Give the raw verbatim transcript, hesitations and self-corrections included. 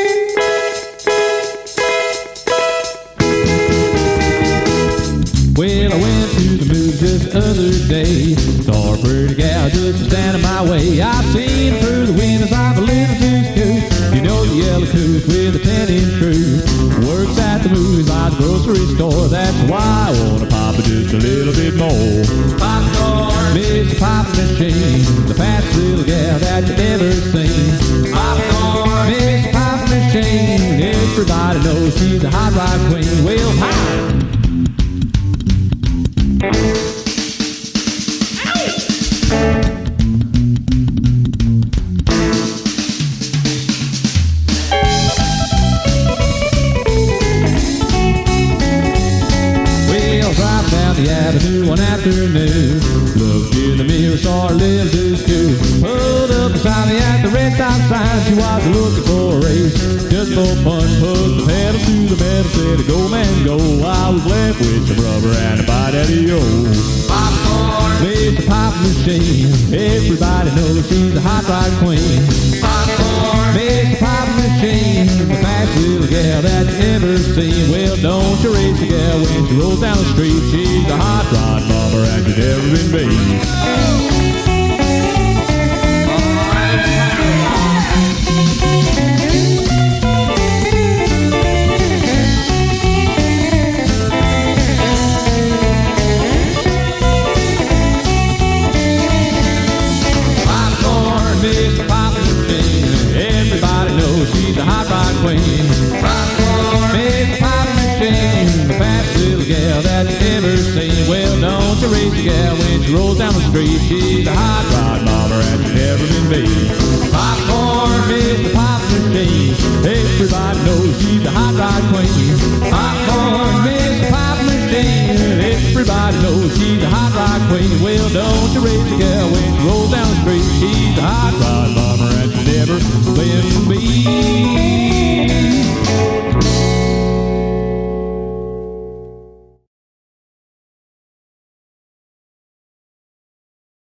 Well, I went to the movies just the other day. Saw a pretty gal just standing my way. I've seen her through the windows of a little goose coop. You know the yellow coot with a ten-inch screw. Works at the movies by the grocery store. That's why I wanna pop it just a little bit more. Popcorn, Mister Poppin' Machine, the fastest little gal that you ever seen. Popcorn, Mister Poppin' Machine, everybody knows she's a hot rod queen. Well, hi. The avenue one afternoon, looked in the mirror, saw her little deuce coot. Pulled up beside me at the red stop sign. She was looking for a race, just for fun. Put the pedal to the metal, said go man go. I was left with some rubber and a bite out of yo. Popcorn, Mister Pop Machine, everybody knows she's a hot rod queen. Popcorn, Mister Pop Machine, the fast little gal that you ever seen. Well, don't you race the gal when she rolls down the street. She's a hot rod bomber and you've never been beat. Popcorn, Mister Pop Machine, everybody knows she's a hot rod queen. Popcorn, Mister Pop Machine, the fast little gal that you ever seen. Well, don't you race the gal when she rolls down the street. She's a hot rod bomber and you've never been beat. Popcorn, Mister Pop Machine, everybody knows she's a hot rod queen. Popcorn, Mister Pop Machine, everybody knows she's a hot rod queen. Well, don't you race the gal when she rolls down the street. She's a hot rod bomber.